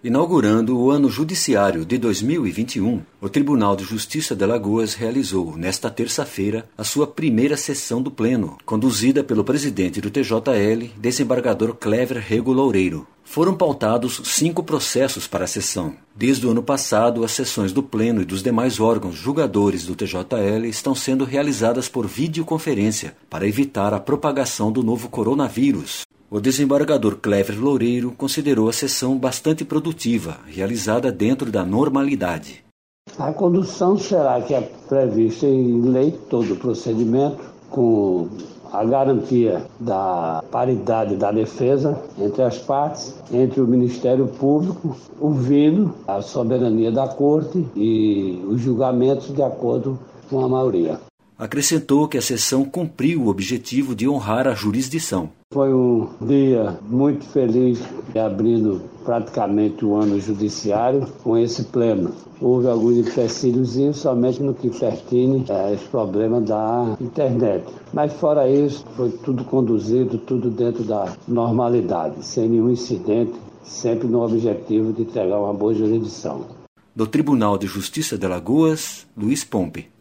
Inaugurando o ano judiciário de 2021, o Tribunal de Justiça de Alagoas realizou, nesta terça-feira, a sua primeira sessão do Pleno, conduzida pelo presidente do TJL, desembargador Clever Rego Loureiro. Foram pautados 5 processos para a sessão. Desde o ano passado, as sessões do Pleno e dos demais órgãos julgadores do TJL estão sendo realizadas por videoconferência para evitar a propagação do novo coronavírus. O desembargador Clever Loureiro considerou a sessão bastante produtiva, realizada dentro da normalidade. A condução será que é prevista em lei todo o procedimento, com a garantia da paridade da defesa entre as partes, entre o Ministério Público, ouvindo a soberania da Corte e os julgamentos de acordo com a maioria. Acrescentou que a sessão cumpriu o objetivo de honrar a jurisdição. Foi um dia muito feliz, abrindo praticamente o ano judiciário com esse pleno. Houve alguns empecilhos somente no que pertine a esse problema da internet. Mas fora isso, foi tudo conduzido, tudo dentro da normalidade, sem nenhum incidente, sempre no objetivo de entregar uma boa jurisdição. Do Tribunal de Justiça de Alagoas, Luiz Pompe.